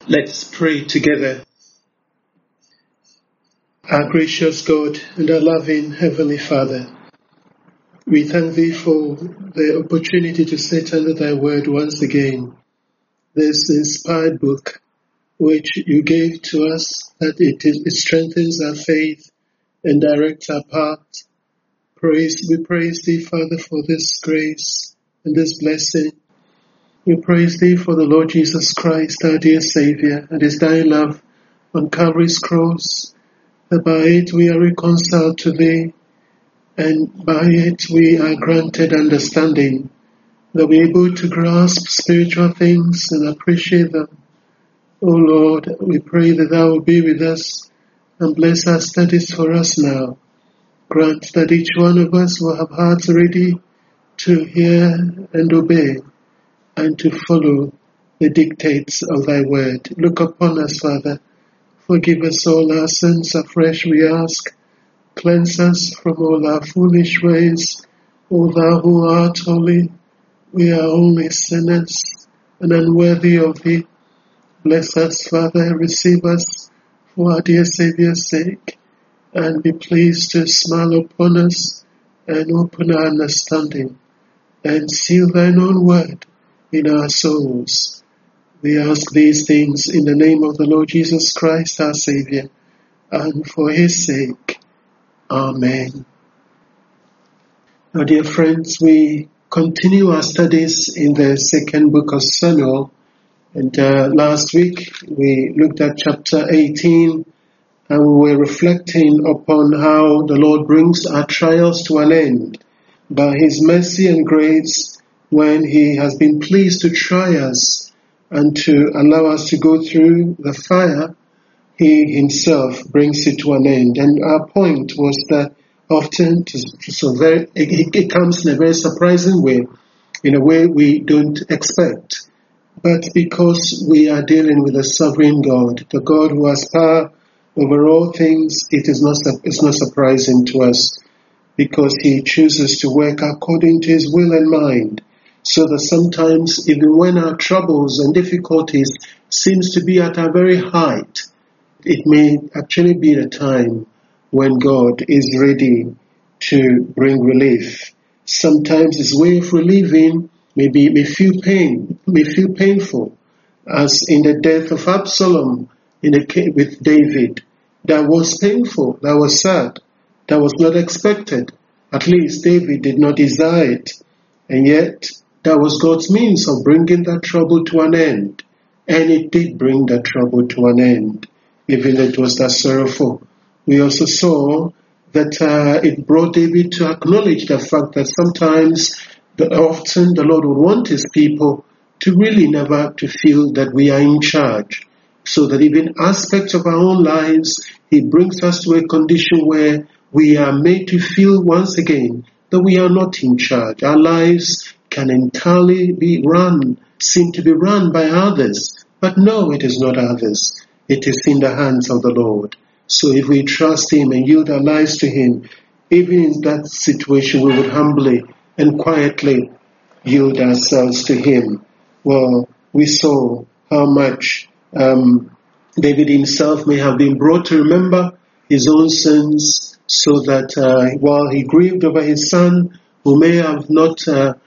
Let's pray together. Our gracious God and our loving Heavenly Father, we thank Thee for the opportunity to sit under Thy Word once again. This inspired book which You gave to us, that it strengthens our faith and directs our path. We praise Thee, Father, for this grace and this blessing. We praise Thee for the Lord Jesus Christ, our dear Saviour, and His dying love on Calvary's cross, that by it we are reconciled to Thee, and by it we are granted understanding, that we are able to grasp spiritual things and appreciate them. O Lord, we pray that Thou will be with us and bless our studies for us now. Grant that each one of us will have hearts ready to hear and obey, and to follow the dictates of Thy word. Look upon us, Father. Forgive us all our sins afresh, we ask. Cleanse us from all our foolish ways. O Thou who art holy, we are only sinners and unworthy of Thee. Bless us, Father, receive us for our dear Saviour's sake, and be pleased to smile upon us and open our understanding, and seal Thine own word in our souls. We ask these things in the name of the Lord Jesus Christ, our Saviour, and for His sake. Amen. Now, dear friends, we continue our studies in the second book of Samuel, and last week we looked at chapter 18, and we were reflecting upon how the Lord brings our trials to an end by His mercy and grace when He has been pleased to try us and to allow us to go through the fire. He Himself brings it to an end. And our point was that often it comes in a very surprising way, in a way we don't expect. But because we are dealing with a sovereign God, the God who has power over all things, it's not surprising to us, because He chooses to work according to His will and mind. So that sometimes, even when our troubles and difficulties seems to be at our very height, it may actually be the time when God is ready to bring relief. Sometimes His way of relieving may feel painful, as in the death of Absalom with David. That was painful, that was sad, that was not expected. At least David did not desire it, and yet that was God's means of bringing that trouble to an end. And it did bring that trouble to an end, even though it was that sorrowful. We also saw that it brought David to acknowledge the fact that sometimes, often the Lord would want His people to really never to feel that we are in charge, so that even aspects of our own lives, He brings us to a condition where we are made to feel once again that we are not in charge. Our lives can entirely seem to be run by others. But no, it is not others. It is in the hands of the Lord. So if we trust Him and yield our lives to Him, even in that situation we would humbly and quietly yield ourselves to Him. Well, we saw how much David himself may have been brought to remember his own sins, so that while he grieved over his son, who may have not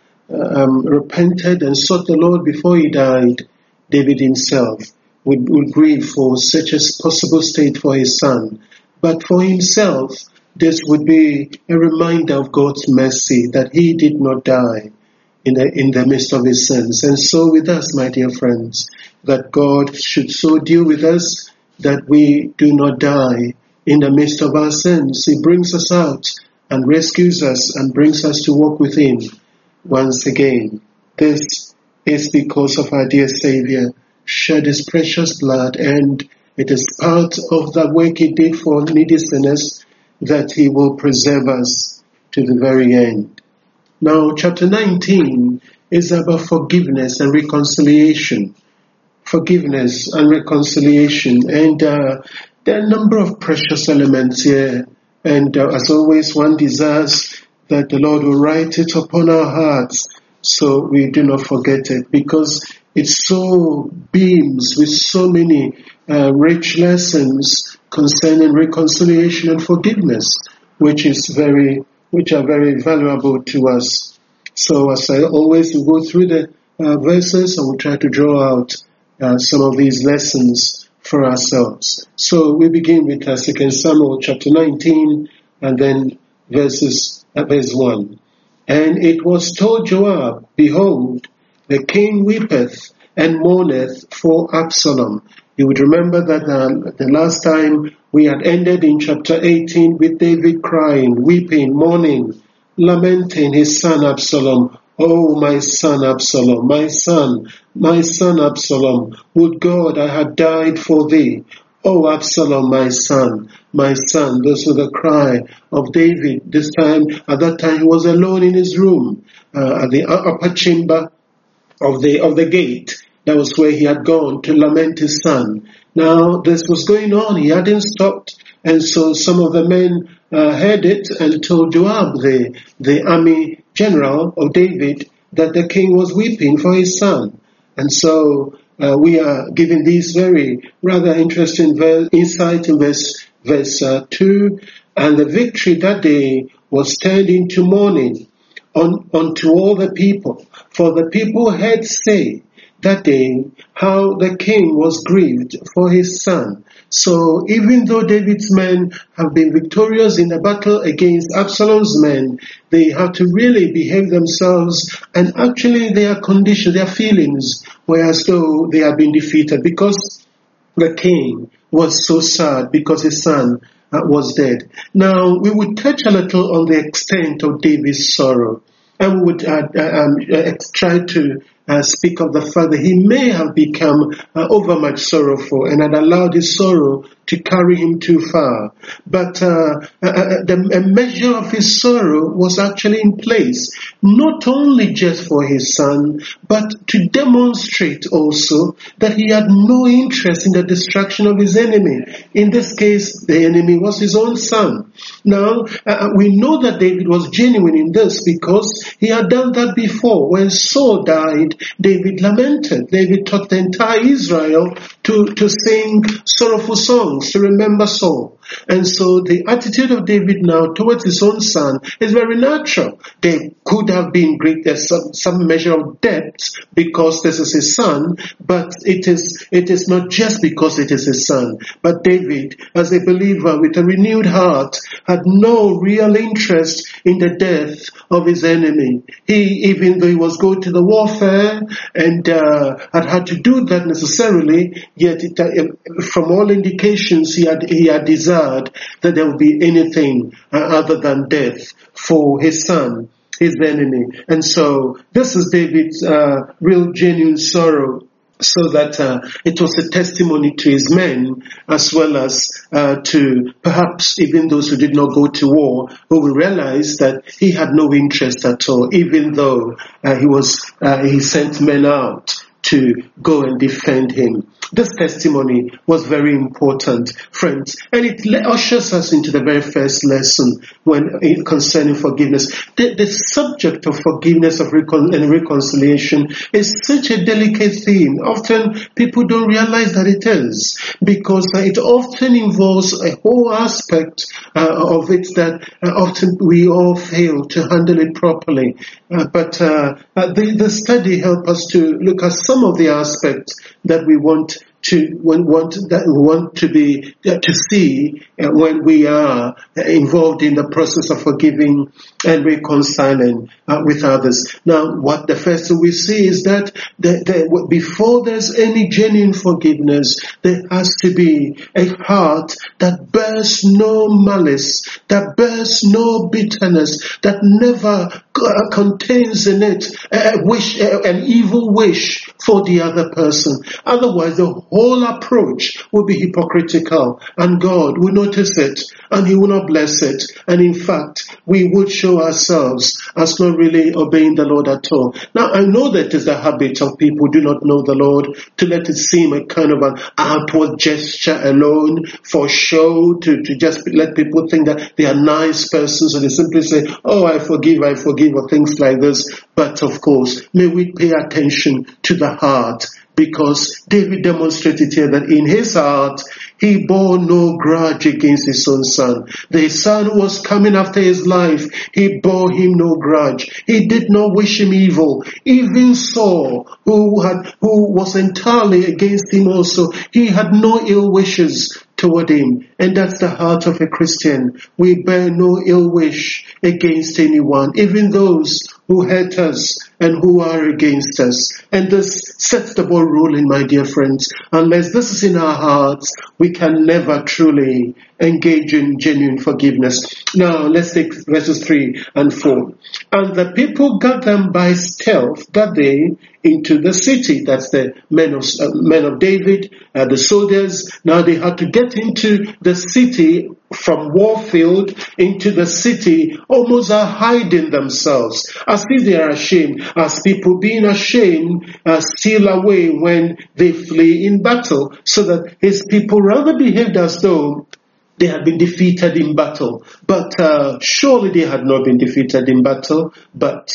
repented and sought the Lord before he died, David himself would grieve for such a possible state for his son. But for himself, this would be a reminder of God's mercy, that he did not die in the midst of his sins. And so with us, my dear friends, that God should so deal with us that we do not die in the midst of our sins. He brings us out and rescues us and brings us to walk with Him once again. This is because of our dear Saviour shed His precious blood, and it is part of the work He did for needy sinners that He will preserve us to the very end. Now, chapter 19 is about forgiveness and reconciliation. Forgiveness and reconciliation. And there are a number of precious elements here. And as always, one desires that the Lord will write it upon our hearts so we do not forget it. Because it so beams with so many rich lessons concerning reconciliation and forgiveness, which are very valuable to us. So as I always will go through the verses, I will try to draw out some of these lessons for ourselves. So we begin with 2 Samuel chapter 19 and then verse 1. And it was told Joab, behold, the king weepeth and mourneth for Absalom. You would remember that the last time we had ended in chapter 18 with David crying, weeping, mourning, lamenting his son Absalom. Oh, my son Absalom, my son Absalom, would God I had died for thee. Oh, Absalom, my son, my son. This was the cry of David. At that time, he was alone in his room, at the upper chamber of the gate. That was where he had gone to lament his son. Now, this was going on. He hadn't stopped. And so some of the men heard it and told Joab, the army general of David, that the king was weeping for his son. And so we are given these very rather interesting insight in verse 2. And the victory that day was turned into mourning unto all the people. For the people heard say that day how the king was grieved for his son. So even though David's men have been victorious in the battle against Absalom's men, they have to really behave themselves, and actually their condition, their feelings were as though they had been defeated, because the king was so sad because his son was dead. Now we would touch a little on the extent of David's sorrow, and we would try to speak of the fact that he may have become overmuch sorrowful and had allowed his sorrow to carry him too far. But a measure of his sorrow was actually in place, not only just for his son, but to demonstrate also that he had no interest in the destruction of his enemy. In this case, the enemy was his own son. Now, we know that David was genuine in this because he had done that before. When Saul died, David lamented. David taught the entire Israel to sing sorrowful songs, to remember Saul. And so the attitude of David now towards his own son is very natural. There could have been some measure of depth because this is his son, but it is not just because it is his son. But David, as a believer with a renewed heart, had no real interest in the death of his enemy. Even though he was going to the warfare and had to do that necessarily, yet from all indications he had desired that there would be anything other than death for his son, his enemy. And so this is David's real genuine sorrow, so that it was a testimony to his men, as well as to perhaps even those who did not go to war, who will realize that he had no interest at all, even though he sent men out to go and defend him. This testimony was very important, friends, and it ushers us into the very first lesson concerning forgiveness. The subject of forgiveness and reconciliation is such a delicate theme. Often people don't realize that it is, because it often involves a whole aspect of it that often we all fail to handle it properly. But the study helps us to look at some of the aspects that we want to see when we are involved in the process of forgiving and reconciling with others. Now, what the first thing we see is that before there's any genuine forgiveness, there has to be a heart that bears no malice, that bears no bitterness, that never contains in it an evil wish for the other person. Otherwise, the whole approach will be hypocritical, and God will notice it, and He will not bless it. And in fact, we would show ourselves as not really obeying the Lord at all. Now, I know that it is the habit of people who do not know the Lord to let it seem a kind of an outward gesture alone for show, to just let people think that they are nice persons, so they simply say, oh, I forgive forgive or things like this. But of course, may we pay attention to the heart, because David demonstrated here that in his heart, he bore no grudge against his own son. The son who was coming after his life, he bore him no grudge. He did not wish him evil. Even Saul, who was entirely against him also, he had no ill wishes toward him. And that's the heart of a Christian. We bear no ill wish against anyone, even those who hurt us and who are against us. And this sets the ball rolling, my dear friends. Unless this is in our hearts, we can never truly engage in genuine forgiveness. Now, let's take verses 3 and 4. And the people got them by stealth that day into the city. That's the men of David, the soldiers. Now they had to get into the city from Warfield into the city, almost are hiding themselves, as if they are ashamed, as people being ashamed steal away when they flee in battle, so that his people rather behaved as though they had been defeated in battle. But surely they had not been defeated in battle, but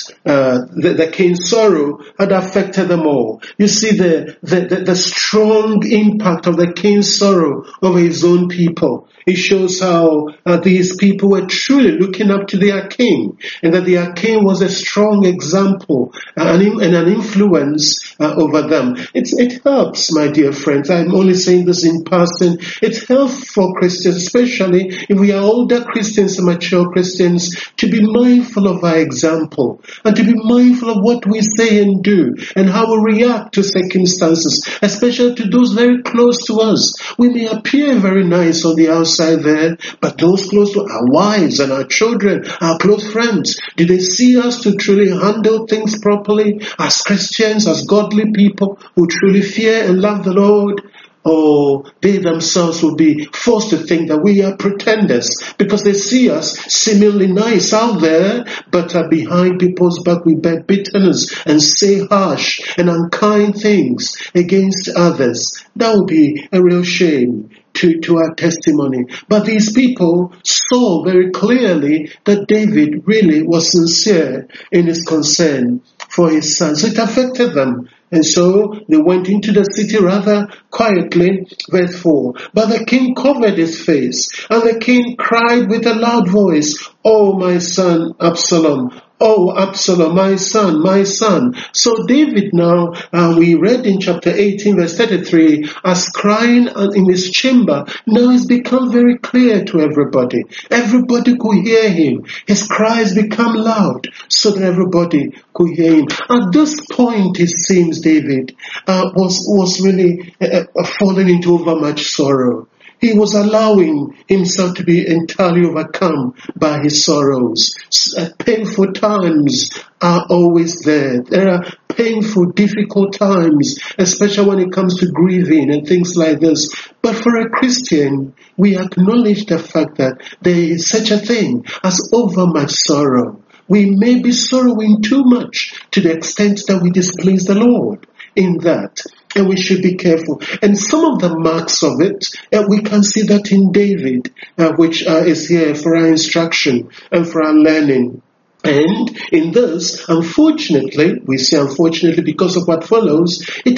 the king's sorrow had affected them all. You see the strong impact of the king's sorrow over his own people. It shows how these people were truly looking up to their king, and that their king was a strong example and an influence over them. It helps, my dear friends. I'm only saying this in passing. It helps for Christians, especially if we are older Christians and mature Christians, to be mindful of our example and to be mindful of what we say and do and how we react to circumstances, especially to those very close to us. We may appear very nice on the outside there, but those close to our wives and our children, our close friends, do they see us to truly handle things properly as Christians, as godly people who truly fear and love the Lord? Or they themselves will be forced to think that we are pretenders because they see us seemingly nice out there, but behind people's back we bear bitterness and say harsh and unkind things against others. That would be a real shame to our testimony. But these people saw very clearly that David really was sincere in his concern for his son. So it affected them. And so they went into the city rather quietly. Verse 4. But the king covered his face, and the king cried with a loud voice, "Oh, my son Absalom! Oh, Absalom, my son, my son." So David now, we read in chapter 18, verse 33, as crying in his chamber, now it's become very clear to everybody. Everybody could hear him. His cries become loud so that everybody could hear him. At this point, it seems David was really falling into overmuch sorrow. He was allowing himself to be entirely overcome by his sorrows. Painful times are always there. There are painful, difficult times, especially when it comes to grieving and things like this. But for a Christian, we acknowledge the fact that there is such a thing as overmuch sorrow. We may be sorrowing too much to the extent that we displease the Lord in that. And we should be careful. And some of the marks of it, we can see that in David, which is here for our instruction and for our learning. And in this, unfortunately, we say unfortunately because of what follows,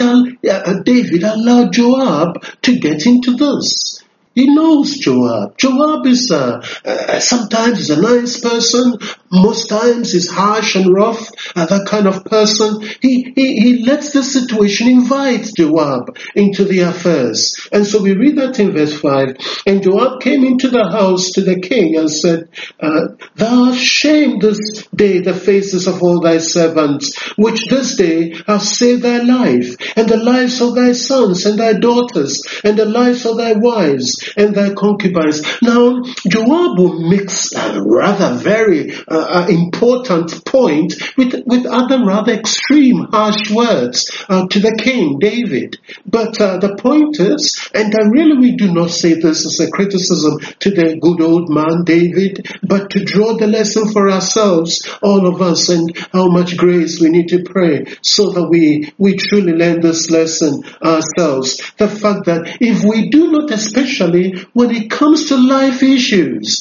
David allowed Joab to get into this. He knows Joab. Joab is sometimes is a nice person. Most times he's harsh and rough. That kind of person. He lets the situation invite Joab into the affairs. And so we read that in verse 5. And Joab came into the house to the king and said, "Thou hast shamed this day the faces of all thy servants, which this day have saved thy life, and the lives of thy sons and thy daughters, and the lives of thy wives and thy concubines." Now, Joab will mix a rather very important point with other rather extreme, harsh words to the king, David. But the point is, and really we do not say this as a criticism to the good old man, David, but to draw the lesson for ourselves, all of us, and how much grace we need to pray so that we truly learn this lesson ourselves. The fact that if we do not especially particularly when it comes to life issues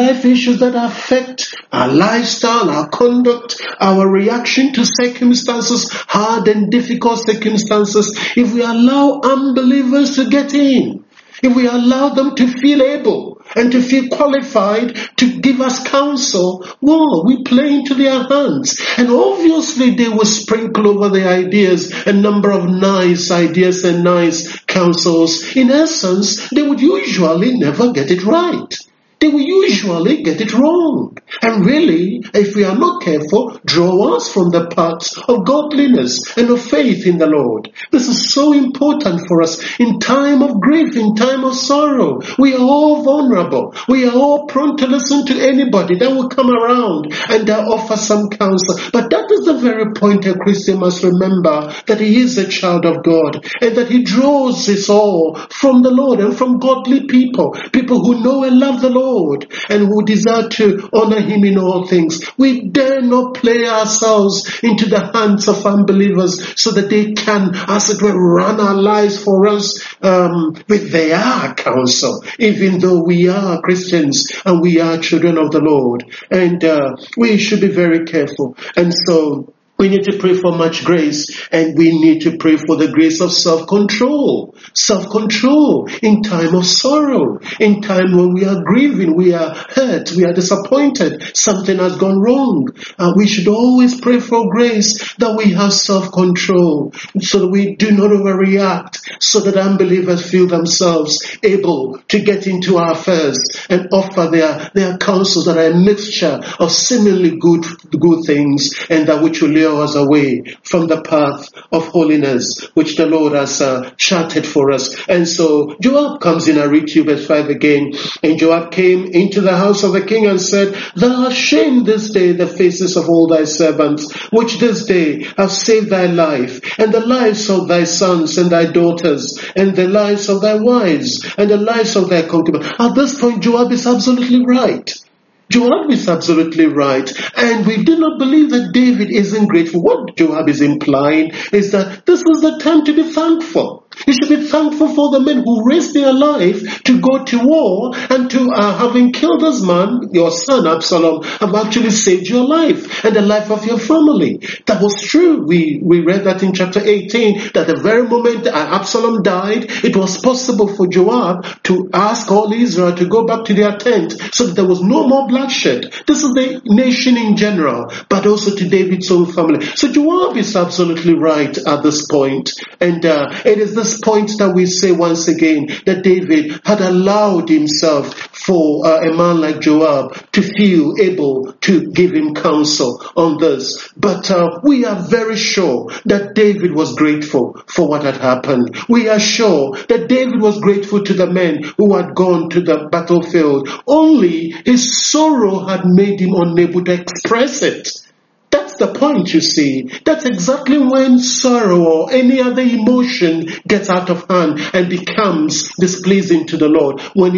that affect our lifestyle, our conduct, our reaction to circumstances, hard and difficult circumstances. If we allow unbelievers to get in, if we allow them to feel able and to feel qualified to give us counsel, well, we play into their hands. And obviously they will sprinkle over the ideas a number of nice ideas and nice counsels. In essence, they would usually never get it right. They will usually get it wrong. And really, if we are not careful, draw us from the paths of godliness and of faith in the Lord. This is so important for us in time of grief, in time of sorrow. We are all vulnerable. We are all prone to listen to anybody that will come around and offer some counsel. But that is the very point a Christian must remember, that he is a child of God and that he draws his all from the Lord and from godly people, people who know and love the Lord and who desire to honor him in all things. We dare not play ourselves into the hands of unbelievers so that they can, as it were, run our lives for us with their counsel, even though we are Christians and we are children of the Lord. And we should be very careful. And so we need to pray for much grace, and we need to pray for the grace of self-control. Self-control in time of sorrow, in time when we are grieving, we are hurt, we are disappointed, something has gone wrong. We should always pray for grace that we have self-control, so that we do not overreact, so that unbelievers feel themselves able to get into our affairs and offer their counsels that are a mixture of seemingly good things, and that which will lure us away from the path of holiness which the Lord has charted for us. And so Joab comes in. I read to you verse 5 again. And Joab came into the house of the king and said, Thou hast shamed this day the faces of all thy servants, which this day have saved thy life, and the lives of thy sons and thy daughters, and the lives of thy wives, and the lives of thy concubines. At this point, Joab is absolutely right. Joab is absolutely right. And we do not believe that David isn't grateful. What Joab is implying is that this is the time to be thankful. You should be thankful for the men who risked their life to go to war, and to having killed this man, your son Absalom, have actually saved your life and the life of your family. That was true. We read that in chapter 18, that the very moment Absalom died, it was possible for Joab to ask all Israel to go back to their tent so that there was no more bloodshed. This is the nation in general, but also to David's own family. So Joab is absolutely right at this point. And it is this point that we say once again that David had allowed himself for a man like Joab to feel able to give him counsel on this. But we are very sure that David was grateful for what had happened. We are sure that David was grateful to the men who had gone to the battlefield. Only his sorrow had made him unable to express it. That's the point, you see. That's exactly when sorrow or any other emotion gets out of hand and becomes displeasing to the Lord. When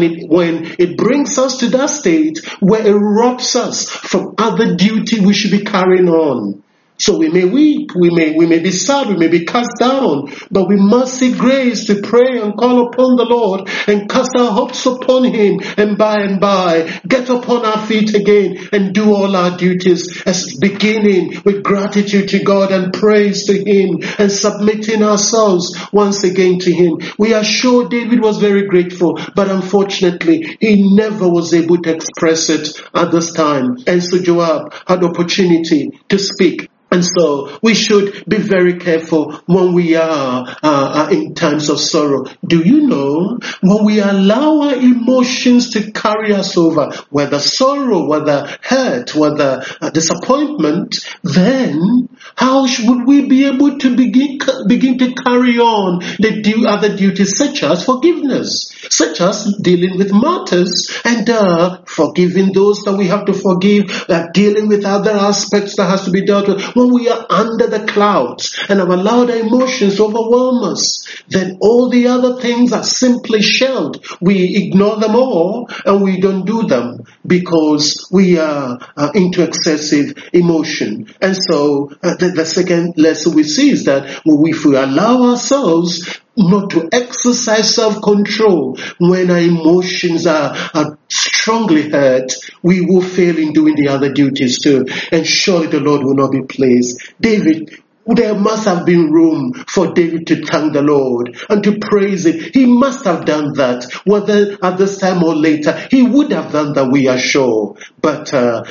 it brings us to that state where it robs us from other duty we should be carrying on. So we may weep, we may be sad, we may be cast down, but we must seek grace to pray and call upon the Lord and cast our hopes upon him, and by get upon our feet again and do all our duties, as beginning with gratitude to God and praise to him and submitting ourselves once again to him. We are sure David was very grateful, but unfortunately he never was able to express it at this time. And so Joab had opportunity to speak. And so we should be very careful when we are in times of sorrow. Do you know, when we allow our emotions to carry us over, whether sorrow, whether hurt, whether disappointment, then how would we be able to begin to carry on the other duties, such as forgiveness, such as dealing with matters and forgiving those that we have to forgive, dealing with other aspects that has to be dealt with? When we are under the clouds and have allowed our emotions to overwhelm us, then all the other things are simply shelved. We ignore them all and we don't do them because we are into excessive emotion. And so the second lesson we see is that if we allow ourselves not to exercise self-control when our emotions are strongly hurt, we will fail in doing the other duties too. And surely the Lord will not be pleased. There must have been room for David to thank the Lord and to praise Him. He must have done that, whether at this time or later. He would have done that, we are sure. But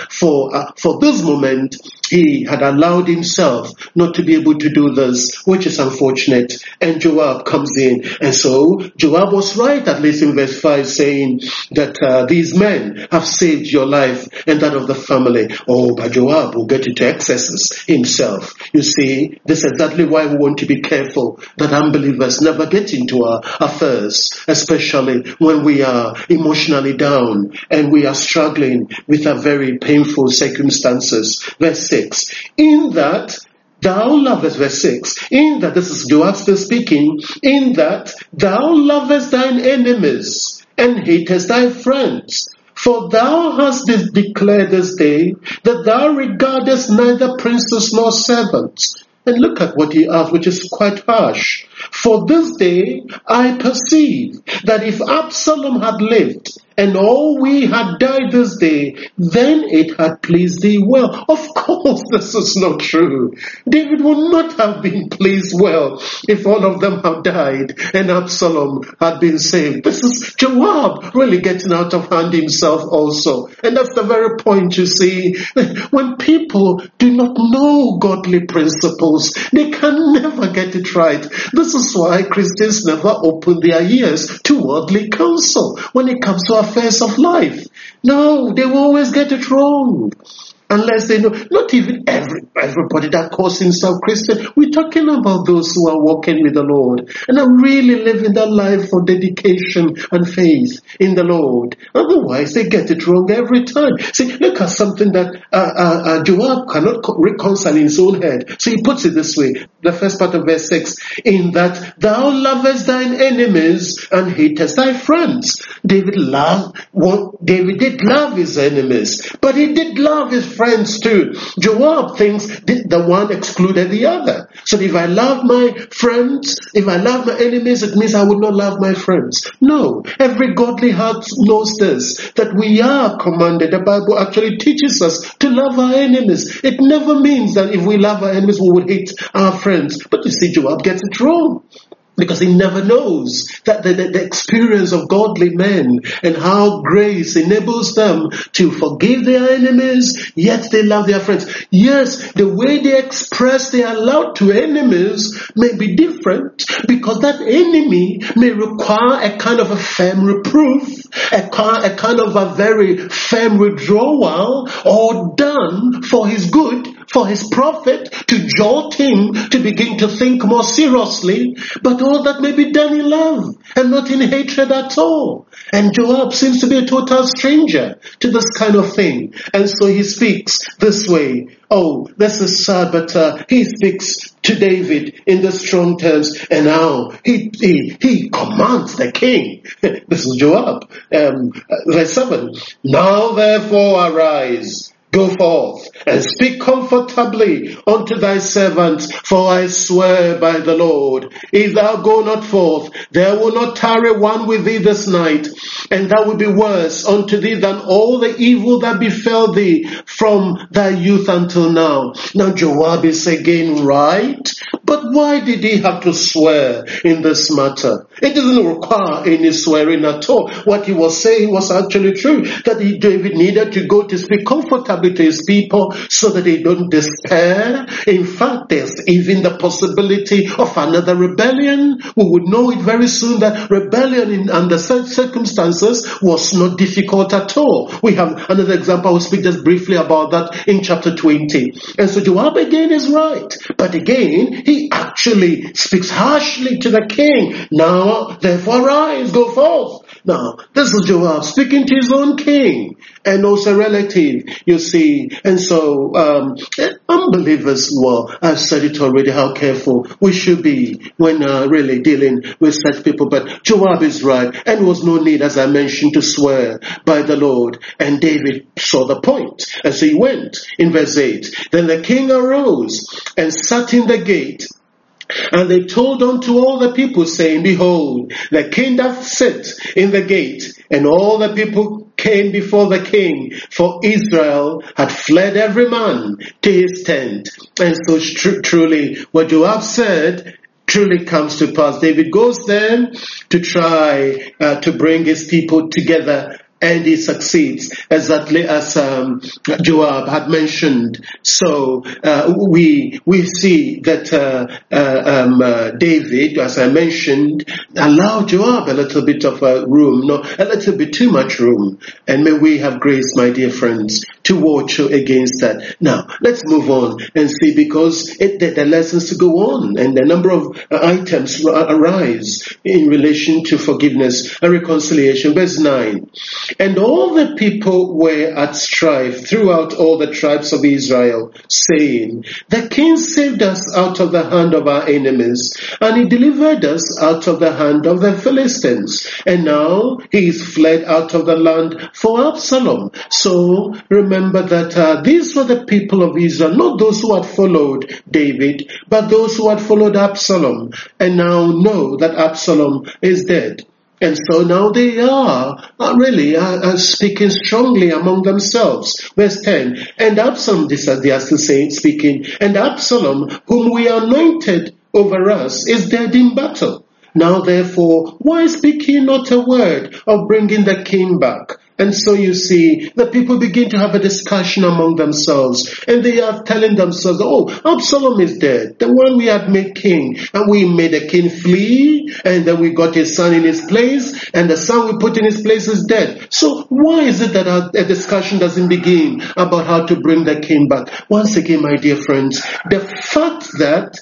for this moment, he had allowed himself not to be able to do this, which is unfortunate. And Joab comes in. And so Joab was right, at least in verse 5, saying that these men have saved your life and that of the family. Oh, but Joab will get into excesses himself. You see, this is exactly why we want to be careful that unbelievers never get into our affairs, especially when we are emotionally down and we are struggling with a very painful circumstances. Verse 6, in that thou lovest, verse 6, in that, this is Joab still speaking, in that thou lovest thine enemies and hatest thy friends. For thou hast declared this day that thou regardest neither princes nor servants. And look at what he asked, which is quite harsh. For this day I perceive that if Absalom had lived, and all we had died this day, then it had pleased thee well. Of course, this is not true. David would not have been pleased well if all of them had died and Absalom had been saved. This is Joab really getting out of hand himself also. And that's the very point, you see. When people do not know godly principles, they can never get it right. This is why Christians never open their ears to worldly counsel when it comes to affairs of life. No, they will always get it wrong. Unless they know, not even everybody that calls himself Christian. We're talking about those who are walking with the Lord and are really living their life for dedication and faith in the Lord. Otherwise, they get it wrong every time. See, look at something that Joab cannot reconcile in his own head. So he puts it this way, the first part of verse 6, in that thou lovest thine enemies and hatest thy friends. David did love his enemies, but he did love his friends too. Joab thinks the one excluded the other. So if I love my friends, if I love my enemies, it means I would not love my friends. No, every godly heart knows this, that we are commanded. The Bible actually teaches us to love our enemies. It never means that if we love our enemies, we would hate our friends. But you see, Joab gets it wrong, because he never knows that the experience of godly men and how grace enables them to forgive their enemies, yet they love their friends. Yes, the way they express their love to enemies may be different, because that enemy may require a kind of a firm reproof, a kind of a very firm withdrawal, or done for his good, for his profit, to jolt him to begin to think more seriously. But all that may be done in love and not in hatred at all. And Joab seems to be a total stranger to this kind of thing. And so he speaks this way. Oh, this is sad, but he speaks to David in the strong terms, and now he commands the king. This is Joab. Verse 7. Now therefore arise, go forth, and speak comfortably unto thy servant, for I swear by the Lord, if thou go not forth, there will not tarry one with thee this night, and that will be worse unto thee than all the evil that befell thee from thy youth until now. Now Joab is again right, but why did he have to swear in this matter? It doesn't require any swearing at all. What he was saying was actually true, that David needed to go to speak comfortably to his people so that they don't despair. In fact, there's even the possibility of another rebellion. We would know it very soon that rebellion under such circumstances was not difficult at all. We have another example. I will speak just briefly about that in chapter 20. And so Joab again is right. But again, he actually speaks harshly to the king. Now, therefore, arise, go forth. Now, this is Joab speaking to his own king and also relative, you see. And so, unbelievers, well, I've said it already, how careful we should be when really dealing with such people. But Joab is right, and there was no need, as I mentioned, to swear by the Lord. And David saw the point, and so he went in verse 8. Then the king arose and sat in the gate And they told unto all the people, saying, Behold, the king doth sit in the gate. And all the people came before the king, for Israel had fled every man to his tent. And so truly, what Joab said truly comes to pass. David goes there to try to bring his people together, and he succeeds, exactly as Joab had mentioned. So we see that David, as I mentioned, allowed Joab a little bit of room, a little bit too much room. And may we have grace, my dear friends, to watch against that. Now, let's move on and see, because the lessons to go on, and the number of items arise in relation to forgiveness and reconciliation. Verse 9. And all the people were at strife throughout all the tribes of Israel, saying, The king saved us out of the hand of our enemies, and he delivered us out of the hand of the Philistines. And now he is fled out of the land for Absalom. So remember that these were the people of Israel, not those who had followed David, but those who had followed Absalom, and now know that Absalom is dead. And so now they are really speaking strongly among themselves. Verse 10, and Absalom, they are still saying, speaking, and Absalom, whom we anointed over us, is dead in battle. Now therefore, why speak ye not a word of bringing the king back? And so you see, the people begin to have a discussion among themselves, and they are telling themselves, oh, Absalom is dead, the one we had made king, and we made the king flee, and then we got his son in his place, and the son we put in his place is dead. So why is it that a discussion doesn't begin about how to bring the king back? Once again, my dear friends, the fact that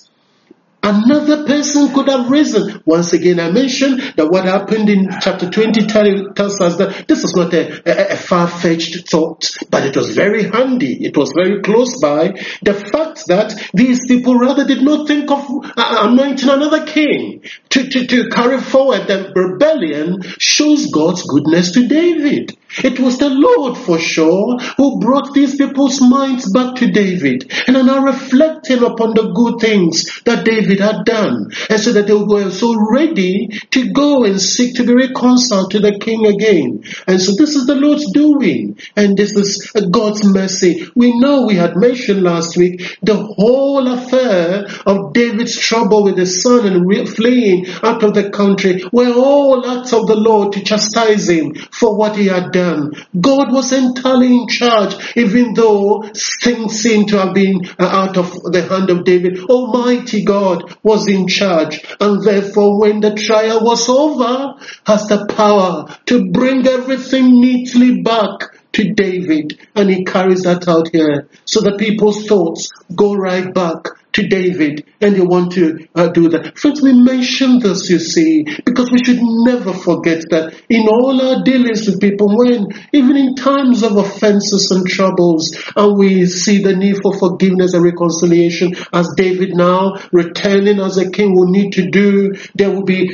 another person could have risen. Once again, I mentioned that what happened in chapter 20 tells us that this was not a far-fetched thought, but it was very handy. It was very close by. The fact that these people rather did not think of anointing another king to carry forward the rebellion shows God's goodness to David. It was the Lord, for sure, who brought these people's minds back to David and are now reflecting upon the good things that David had done, and so that they were so ready to go and seek to be reconciled to the king again. And so this is the Lord's doing, and this is God's mercy. We know, we had mentioned last week, the whole affair of David's trouble with his son and fleeing out of the country were all acts of the Lord to chastise him for what he had done. God was entirely in charge, even though things seemed to have been out of the hand of David. Almighty God was in charge, and therefore when the trial was over, has the power to bring everything neatly back to David, and he carries that out here. So the people's thoughts go right back to David, and they want to do that. Friends, we mention this, you see, because we should never forget that in all our dealings with people, when even in times of offenses and troubles, and we see the need for forgiveness and reconciliation, as David now returning as a king will need to do, there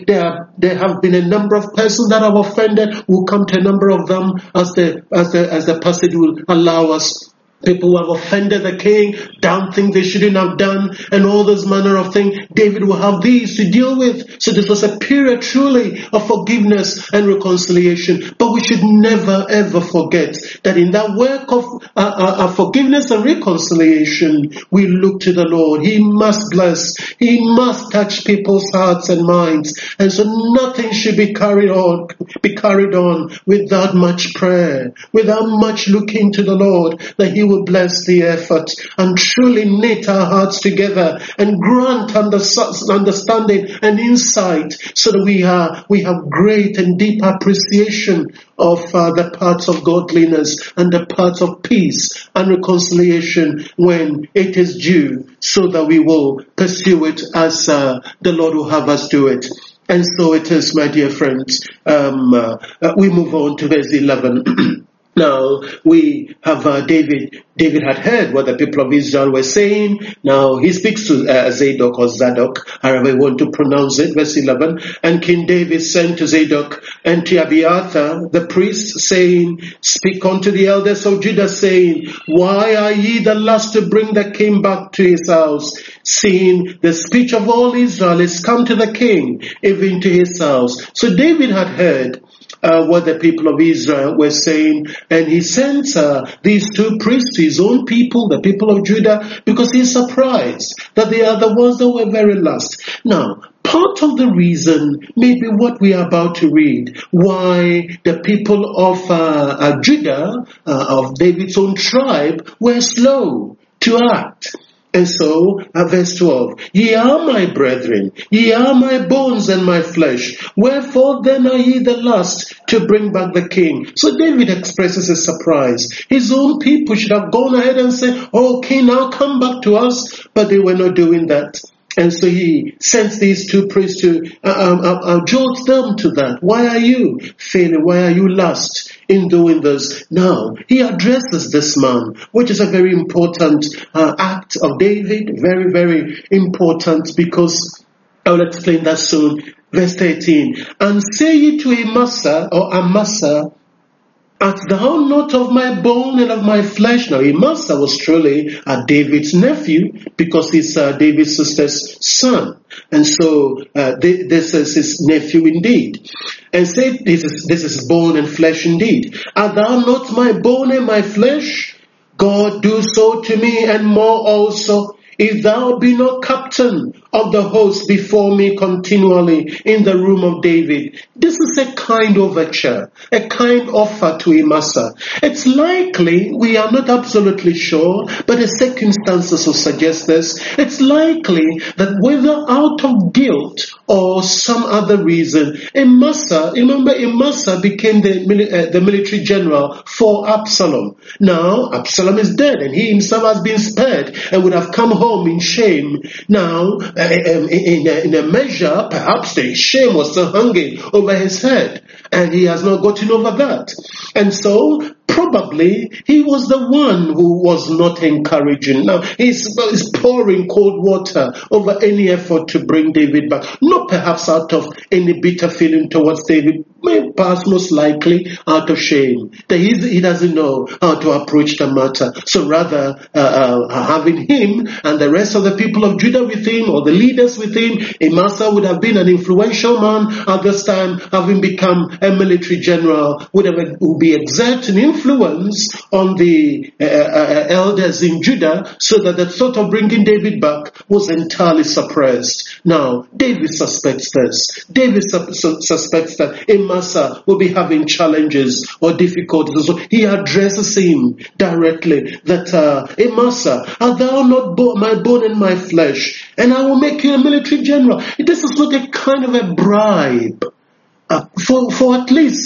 have been a number of persons that have offended. We'll come to a number of them as the passage will allow us. People who have offended the king, done things they shouldn't have done, and all this manner of things, David will have these to deal with. So this was a period truly of forgiveness and reconciliation. But we should never ever forget that in that work of forgiveness and reconciliation, we look to the Lord. He must bless. He must touch people's hearts and minds. And so nothing should be carried on without much prayer, without much looking to the Lord, that He will bless the effort and truly knit our hearts together and grant understanding and insight, so that we have great and deep appreciation of the parts of godliness and the parts of peace and reconciliation when it is due, so that we will pursue it as the Lord will have us do it. And so it is, my dear friends. We move on to verse 11. Now, we have David. David had heard what the people of Israel were saying. Now, he speaks to Zadok or Zadok, however you want to pronounce it, verse 11. And King David sent to Zadok and to Abiathar, the priests, saying, Speak unto the elders of Judah, saying, Why are ye the last to bring the king back to his house, seeing the speech of all Israel is come to the king, even to his house? So David had heard what the people of Israel were saying, and he sends these two priests to his own people, the people of Judah, because he's surprised that they are the ones that were very last. Now, part of the reason may be what we are about to read, why the people of Judah, of David's own tribe, were slow to act. And so, verse 12, Ye are my brethren, ye are my bones and my flesh. Wherefore then are ye the last to bring back the king? So David expresses his surprise. His own people should have gone ahead and said, Oh, king, now come back to us. But they were not doing that. And so he sends these two priests to judge them to that. Why are you failing? Why are you last in doing this? Now, he addresses this man, which is a very important act of David. Very, very important, because I will explain that soon. Verse 13, And say ye to Amasa, Art thou not of my bone and of my flesh? Now, Amasa was truly David's nephew, because he's David's sister's son. And so this is his nephew indeed. And say, this is bone and flesh indeed. Art thou not my bone and my flesh? God, do so to me and more also, if thou be not captain of the host before me continually in the room of David. This is a kind overture, a kind offer to Amasa. It's likely, we are not absolutely sure, but the circumstances will suggest this. It's likely that whether out of guilt or some other reason, Amasa became the military general for Absalom. Now, Absalom is dead, and he himself has been spared and would have come home in shame. Now, in a measure, perhaps the shame was still hanging over his head, and he has not gotten over that. And so, probably he was the one who was not encouraging. Now, he's pouring cold water over any effort to bring David back. Not perhaps out of any bitter feeling towards David, perhaps most likely out of shame. That he doesn't know how to approach the matter. So rather, having him and the rest of the people of Judah with him, or the leaders with him, Amasa would have been an influential man at this time, having become a military general, would be exerting influence on the elders in Judah, so that the thought of bringing David back was entirely suppressed. Now, David suspects this. David suspects that Amasa will be having challenges or difficulties. So he addresses him directly that, Amasa, art thou not my bone and my flesh, and I will make you a military general. This is not a kind of a bribe. For at least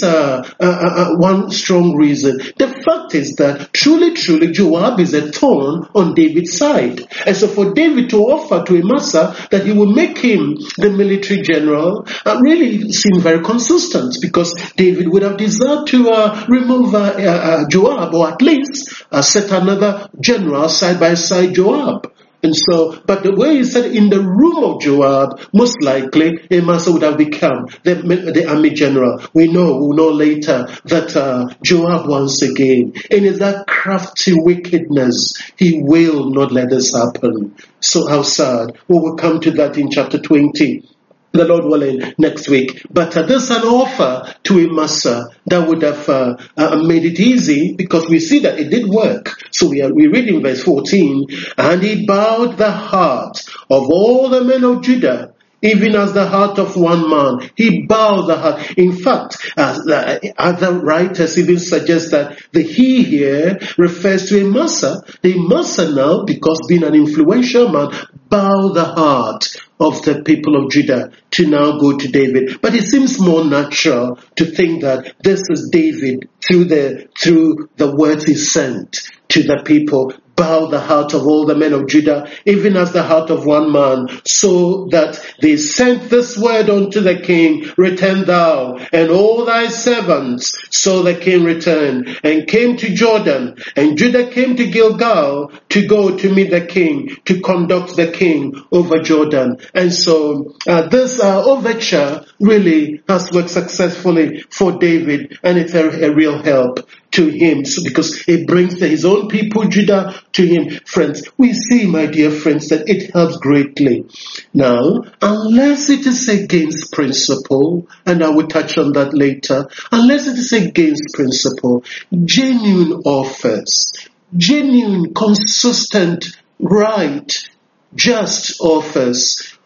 one strong reason. The fact is that truly Joab is a thorn on David's side. And so for David to offer to Amasa that he will make him the military general really seemed very consistent, because David would have desired to remove Joab, or at least set another general side by side Joab. And so, but the way he said, in the room of Joab, most likely Amasa would have become the army general. We know later that Joab, once again, in his that crafty wickedness, he will not let this happen. So how sad. We will come to that in chapter 20. The Lord willing, next week. But this is an offer to Amasa that would have made it easy, because we see that it did work. So we read in verse 14, And he bowed the heart of all the men of Judah, even as the heart of one man. He bowed the heart. In fact, other writers even suggest that the he here refers to Amasa. The Amasa now, because being an influential man, bow the heart of the people of Judah to now go to David. But it seems more natural to think that this is David through the words he sent to the people. Bow the heart of all the men of Judah, even as the heart of one man, so that they sent this word unto the king, return thou, and all thy servants. So the king returned, and came to Jordan, and Judah came to Gilgal, to go to meet the king, to conduct the king over Jordan. And so this overture really has worked successfully for David, and it's a real help to him, because it brings his own people, Judah, to him. Friends, we see, my dear friends, that it helps greatly. Now, unless it is against principle, and I will touch on that later, unless it is against principle, genuine offers, genuine, consistent, right, just offers,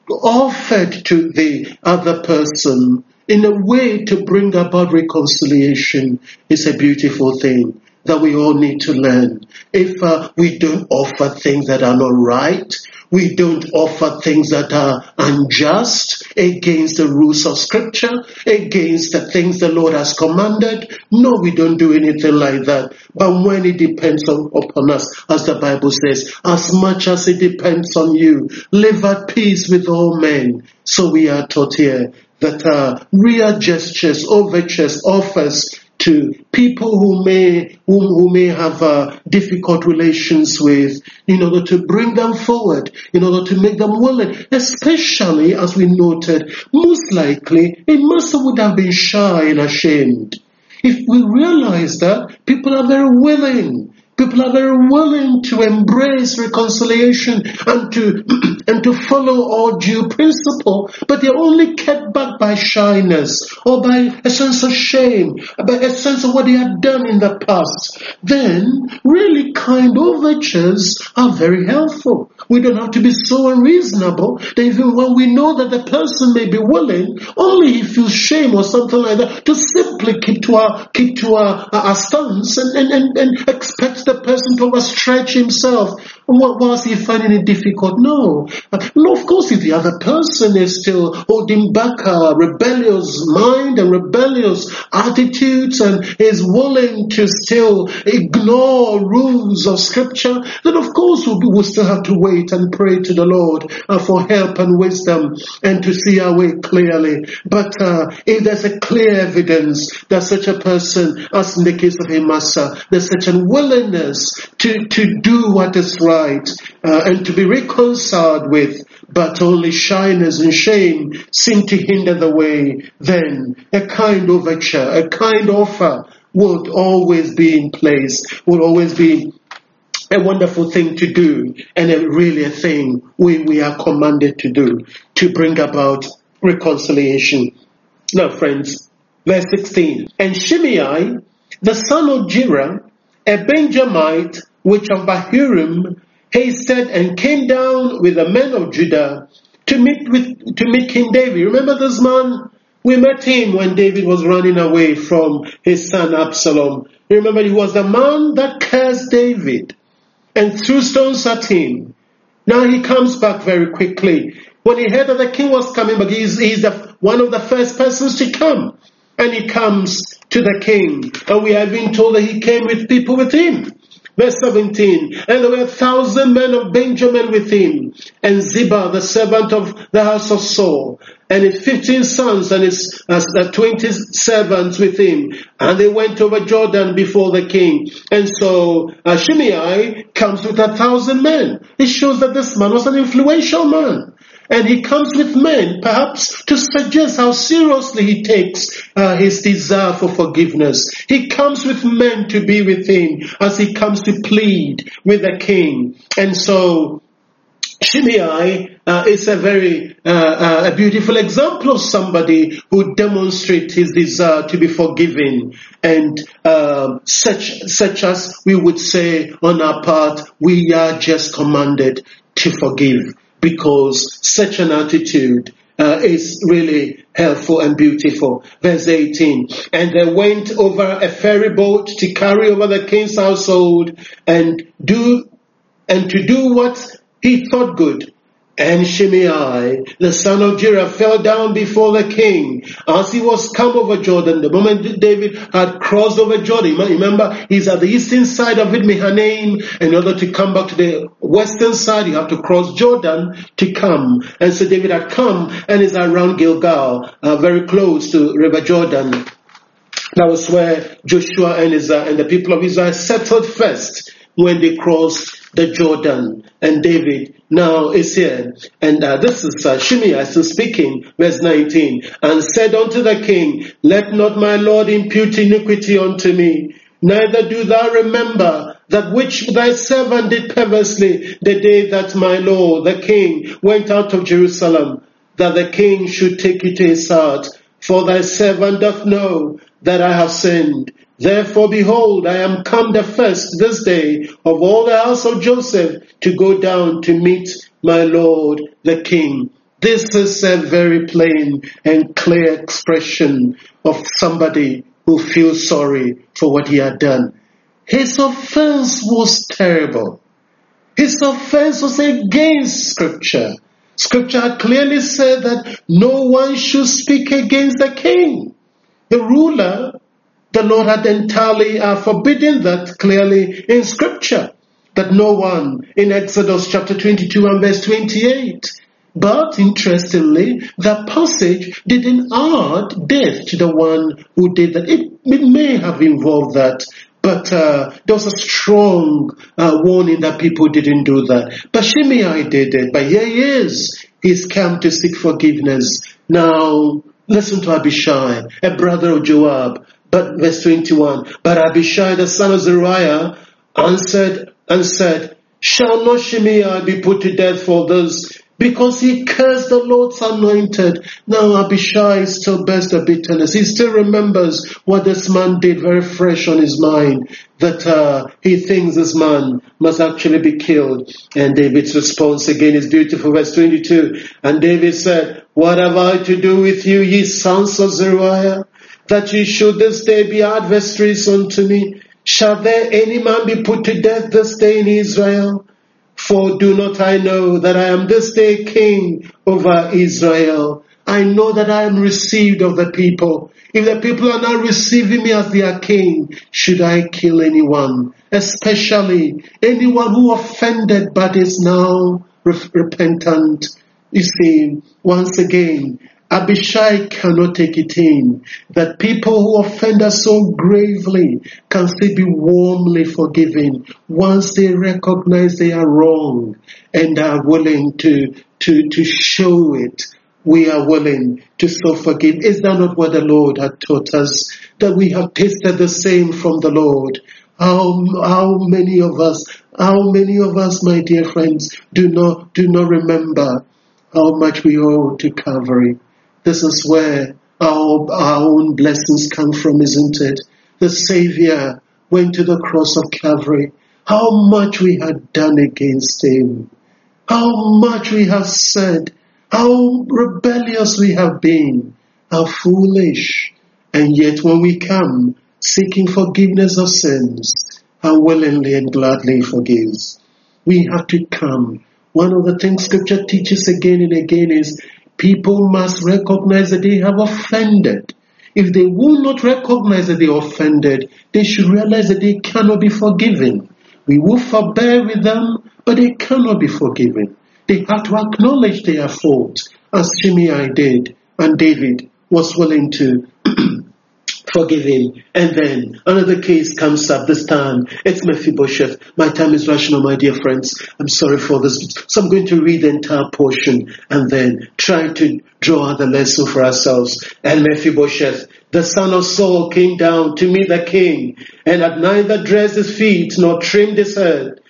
offered to the other person in a way to bring about reconciliation, is a beautiful thing that we all need to learn. If we don't offer things that are not right, we don't offer things that are unjust, against the rules of Scripture, against the things the Lord has commanded. No, we don't do anything like that. But when it depends upon us, as the Bible says, as much as it depends on you, live at peace with all men. So we are taught here that real gestures, overtures, offers to people who may have difficult relations with, in order to bring them forward, in order to make them willing. Especially, as we noted, most likely it would have been shy and ashamed. If we realize that, people are very willing. People are very willing to embrace reconciliation and to follow all due principle, but they're only kept back by shyness or by a sense of shame, by a sense of what they had done in the past. Then, really kind overtures are very helpful. We don't have to be so unreasonable that even when we know that the person may be willing, only he feels shame or something like that, to simply keep to our stance and expect the person to overstretch himself. Was he finding it difficult? No. No, of course, if the other person is still holding back a rebellious mind and rebellious attitudes and is willing to still ignore rules of Scripture, then of course we'll still have to wait and pray to the Lord for help and wisdom and to see our way clearly. But if there's a clear evidence that such a person, as in the case of Amasa, there's such a willingness to do what is right, and to be reconciled with, but only shyness and shame seem to hinder the way, then a kind overture, a kind offer would always be in place, would always be a wonderful thing to do, and really a thing we are commanded to do, to bring about reconciliation. Now, friends, verse 16. And Shimei, the son of Gera, a Benjamite, which of Bahurim, hasted and came down with the men of Judah to meet King David. Remember this man? We met him when David was running away from his son Absalom. Remember, he was the man that cursed David and threw stones at him. Now he comes back very quickly. When he heard that the king was coming, but he's one of the first persons to come. And he comes to the king. And we have been told that he came with people with him. Verse 17, and there were 1,000 men of Benjamin with him, and Ziba, the servant of the house of Saul, and his 15 sons and his 20 servants with him. And they went over Jordan before the king. And so Shimei comes with 1,000 men. It shows that this man was an influential man. And he comes with men, perhaps to suggest how seriously he takes his desire for forgiveness. He comes with men to be with him as he comes to plead with the king. And so Shimei is a very a beautiful example of somebody who demonstrates his desire to be forgiven, and such as we would say on our part, we are just commanded to forgive, because such an attitude is really helpful and beautiful. Verse 18, and they went over a ferry boat to carry over the king's household and to do what he thought good. And Shimei, the son of Gera, fell down before the king as he was come over Jordan. The moment David had crossed over Jordan, remember, he's at the eastern side of it, Mahanaim. In order to come back to the western side, you have to cross Jordan to come. And so David had come and is around Gilgal, very close to River Jordan. That was where Joshua and the people of Israel settled first when they crossed the Jordan. And David now is here. And this is Shimei still speaking, verse 19. And said unto the king, let not my Lord impute iniquity unto me, neither do thou remember that which thy servant did perversely the day that my Lord the king went out of Jerusalem, that the king should take it to his heart. For thy servant doth know that I have sinned. Therefore, behold, I am come the first this day of all the house of Joseph to go down to meet my Lord the king. This is a very plain and clear expression of somebody who feels sorry for what he had done. His offense was terrible. His offense was against Scripture. Scripture had clearly said that no one should speak against the king, the ruler. The Lord had entirely forbidden that clearly in Scripture, that no one, in Exodus chapter 22 and verse 28. But interestingly, that passage didn't add death to the one who did that. It may have involved that, but there was a strong warning that people didn't do that. But Shimei did it. But here he is. He's come to seek forgiveness. Now, listen to Abishai, a brother of Joab. But verse 21, but Abishai the son of Zeruiah answered and said, shall not Shimei be put to death for this? Because he cursed the Lord's anointed. Now Abishai still bears the bitterness. He still remembers what this man did, very fresh on his mind, that he thinks this man must actually be killed. And David's response again is beautiful, verse 22. And David said, what have I to do with you, ye sons of Zeruiah, that ye should this day be adversaries unto me? Shall there any man be put to death this day in Israel? For do not I know that I am this day king over Israel? I know that I am received of the people. If the people are not receiving me as their king, should I kill anyone? Especially anyone who offended but is now repentant. You see, once again, Abishai cannot take it in that people who offend us so gravely can still be warmly forgiven once they recognize they are wrong and are willing to show it. We are willing to so forgive. Is that not what the Lord had taught us? That we have tasted the same from the Lord. How many of us, my dear friends, do not remember how much we owe to Calvary? This is where our own blessings come from, isn't it? The Savior went to the cross of Calvary. How much we had done against him. How much we have said. How rebellious we have been. How foolish. And yet when we come seeking forgiveness of sins, how willingly and gladly he forgives. We have to come. One of the things Scripture teaches again and again is people must recognize that they have offended. If they will not recognize that they offended, they should realize that they cannot be forgiven. We will forbear with them, but they cannot be forgiven. They have to acknowledge their fault, as Shimei did, and David was willing to forgive him. And then another case comes up. This time it's Mephibosheth. My time is rational, my dear friends. I'm sorry for this. So I'm going to read the entire portion and then try to draw out the lesson for ourselves. And Mephibosheth, the son of Saul, came down to meet the king, and had neither dressed his feet, nor trimmed his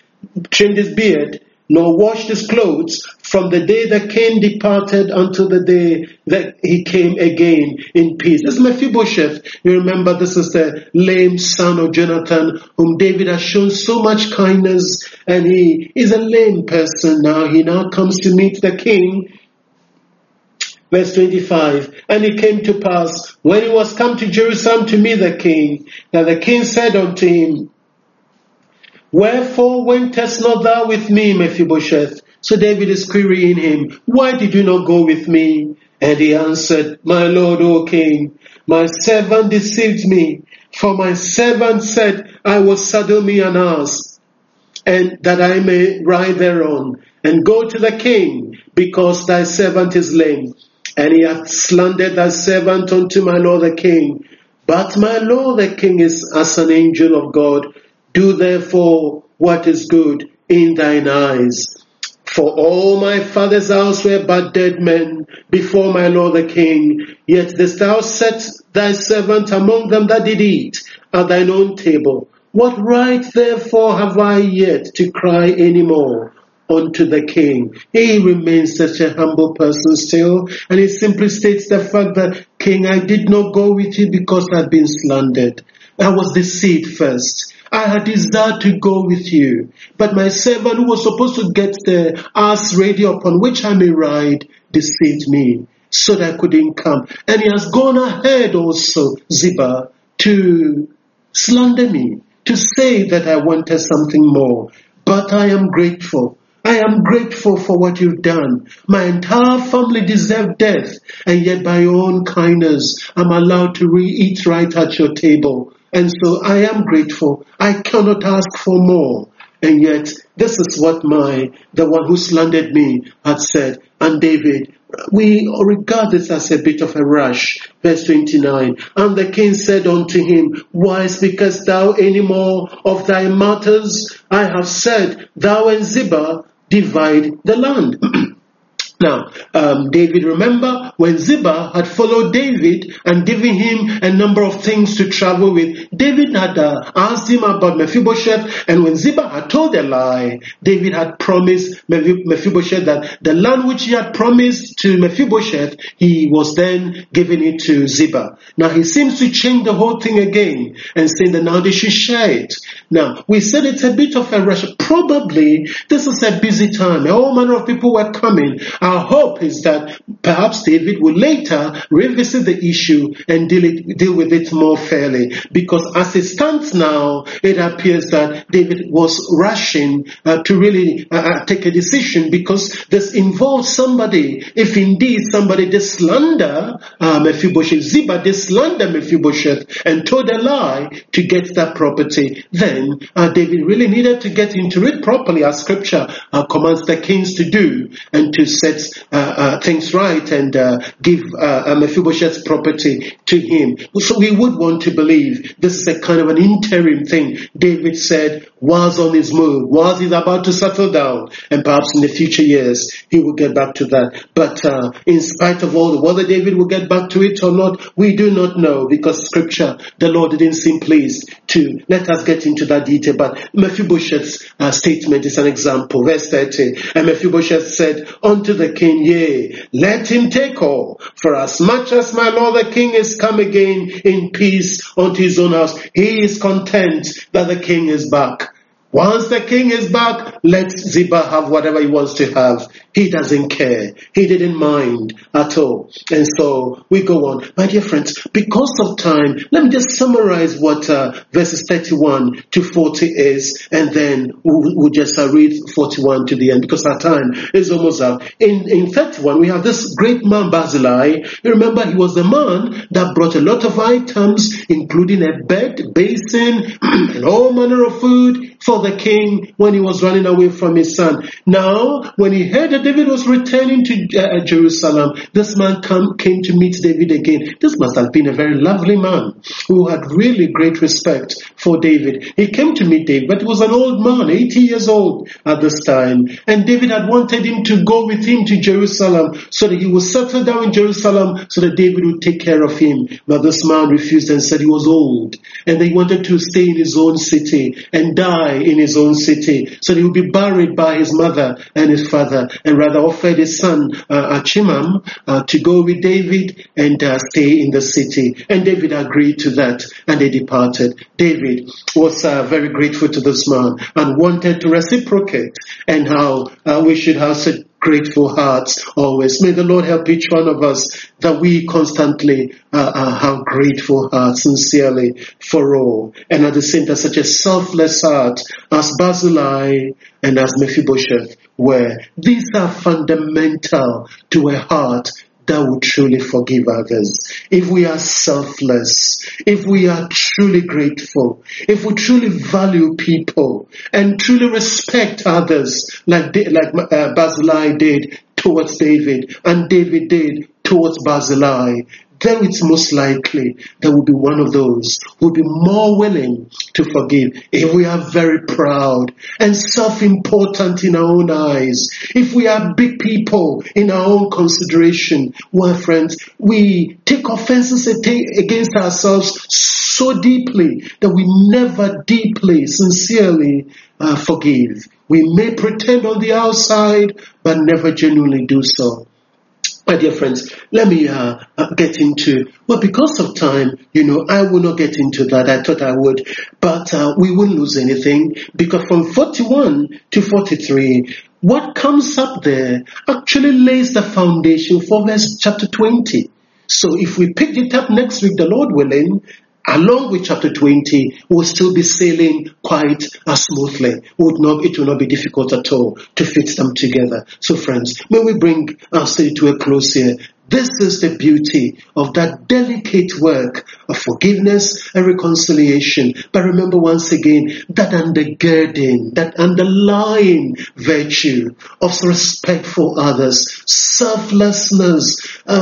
beard, nor washed his clothes from the day the king departed until the day that he came again in peace. This is Mephibosheth. You remember, this is the lame son of Jonathan, whom David has shown so much kindness, and he is a lame person now. He now comes to meet the king. Verse 25, and it came to pass, when he was come to Jerusalem to meet the king, that the king said unto him, wherefore wentest not thou with me, Mephibosheth? So David is querying him, why did you not go with me? And he answered, my lord, O king, my servant deceived me. For my servant said, I will saddle me an ass, and that I may ride thereon, and go to the king, because thy servant is lame. And he hath slandered thy servant unto my lord the king. But my lord the king is as an angel of God. Do therefore what is good in thine eyes. For all my father's house were but dead men before my lord the king. Yet didst thou set thy servant among them that did eat at thine own table. What right therefore have I yet to cry any more unto the king? He remains such a humble person still, and he simply states the fact that, King, I did not go with you because I had been slandered. I was deceived first. I had desired to go with you, but my servant who was supposed to get the ass ready upon which I may ride deceived me, so that I couldn't come. And he has gone ahead also, Ziba, to slander me, to say that I wanted something more. But I am grateful. I am grateful for what you've done. My entire family deserved death, and yet by your own kindness, I'm allowed to eat right at your table. And so I am grateful. I cannot ask for more. And yet, this is what the one who slandered me had said. And David, we regard this as a bit of a rush. Verse 29. And the king said unto him, why speakest thou any more of thy matters? I have said, thou and Ziba divide the land. Now, David, remember when Ziba had followed David and given him a number of things to travel with, David had asked him about Mephibosheth, and when Ziba had told a lie, David had promised Mephibosheth that the land which he had promised to Mephibosheth, he was then giving it to Ziba. Now, he seems to change the whole thing again and saying that now they should share it. Now, we said it's a bit of a rush. Probably this is a busy time. All manner of people were coming. Our hope is that perhaps David will later revisit the issue and deal with it more fairly. Because as it stands now, it appears that David was rushing to really take a decision, because this involves somebody. If indeed somebody did slander Mephibosheth, Ziba did slander Mephibosheth and told a lie to get that property, then David really needed to get into it properly, as scripture commands the kings to do, and to set things right and give Mephibosheth's property to him. So we would want to believe this is a kind of an interim thing. David said, whilst on his move, whilst he's about to settle down, and perhaps in the future years he will get back to that. But in spite of all, whether David will get back to it or not, we do not know, because scripture, the Lord didn't seem pleased to let us get into that detail. But Mephibosheth's statement is an example. Verse 30, and Mephibosheth said unto the king, yea, let him take all, for as much as my lord the king is come again in peace unto his own house, he is content that the king is back. Once the king is back, let Ziba have whatever he wants to have. He doesn't care. He didn't mind at all. And so we go on. My dear friends, because of time, let me just summarize what verses 31 to 40 is, and then we'll just read 41 to the end, because our time is almost up. In 31, we have this great man, Barzillai. You remember, he was the man that brought a lot of items, including a bed, basin, and all manner of food for the king when he was running away from his son. Now, when he heard that David was returning to Jerusalem, this man came to meet David again. This must have been a very lovely man who had really great respect for David. He came to meet David, but he was an old man, 80 years old at this time. And David had wanted him to go with him to Jerusalem so that he would settle down in Jerusalem so that David would take care of him. But this man refused and said he was old, and he wanted to stay in his own city and die in his own city, so he would be buried by his mother and his father, and rather offered his son Achimam to go with David and stay in the city. And David agreed to that, and they departed. David was very grateful to this man and wanted to reciprocate, and how we should have such grateful hearts always. May the Lord help each one of us that we constantly have grateful hearts sincerely for all, and at the same time such a selfless heart as Barzillai and as Mephibosheth were. These are fundamental to a heart that will truly forgive others. If we are selfless, if we are truly grateful, if we truly value people and truly respect others like Barzillai did towards David and David did towards Barzillai, then it's most likely that we'll be one of those who will be more willing to forgive. If we are very proud and self-important in our own eyes, if we are big people in our own consideration, well, friends, we take offenses against ourselves so deeply that we never deeply, sincerely forgive. We may pretend on the outside, but never genuinely do so. My dear friends, let me get into, because of time, I will not get into that. I thought I would, but we won't lose anything, because from 41 to 43, what comes up there actually lays the foundation for chapter 20. So if we pick it up next week, the Lord willing, along with chapter 20, we'll still be sailing quite smoothly. It will not be difficult at all to fit them together. So friends, may we bring our study to a close here. This is the beauty of that delicate work of forgiveness and reconciliation. But remember once again, that undergirding, that underlying virtue of respect for others, selflessness,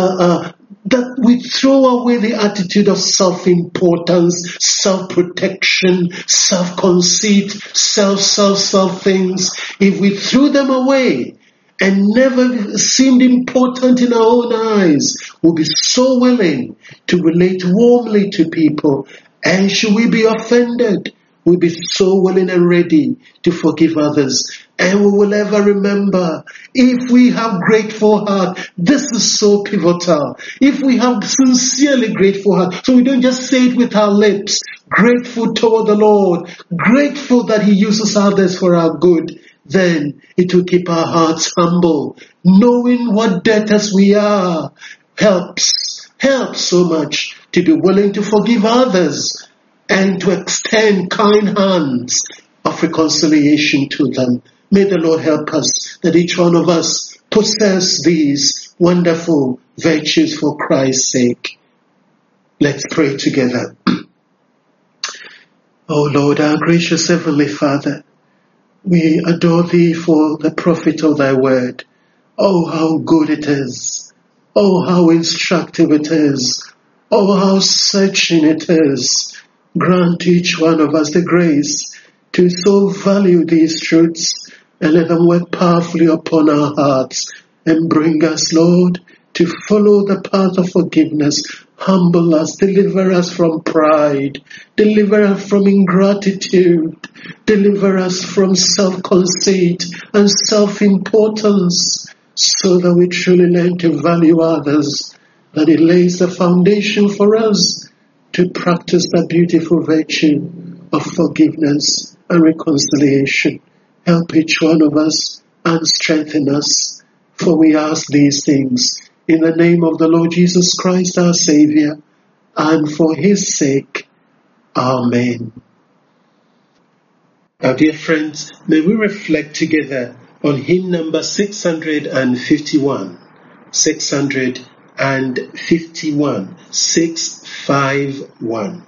that we throw away the attitude of self-importance, self-protection, self-conceit, self things. If we threw them away and never seemed important in our own eyes, we'll be so willing to relate warmly to people. And should we be offended, we'll be so willing and ready to forgive others. And we will ever remember, if we have grateful heart, this is so pivotal. If we have sincerely grateful heart, so we don't just say it with our lips, grateful toward the Lord, grateful that He uses others for our good, then it will keep our hearts humble. Knowing what debtors we are helps so much to be willing to forgive others and to extend kind hands of reconciliation to them. May the Lord help us that each one of us possess these wonderful virtues for Christ's sake. Let's pray together. Oh Lord, our gracious Heavenly Father, we adore Thee for the profit of Thy word. Oh, how good it is. Oh, how instructive it is. Oh, how searching it is. Grant each one of us the grace to so value these truths and let them work powerfully upon our hearts and bring us, Lord, to follow the path of forgiveness. Humble us, deliver us from pride, deliver us from ingratitude, deliver us from self-conceit and self-importance, so that we truly learn to value others, that it lays the foundation for us to practice the beautiful virtue of forgiveness and reconciliation. Help each one of us and strengthen us, for we ask these things in the name of the Lord Jesus Christ, our Savior, and for His sake. Amen. Now, dear friends, may we reflect together on hymn number 651. 651. 651.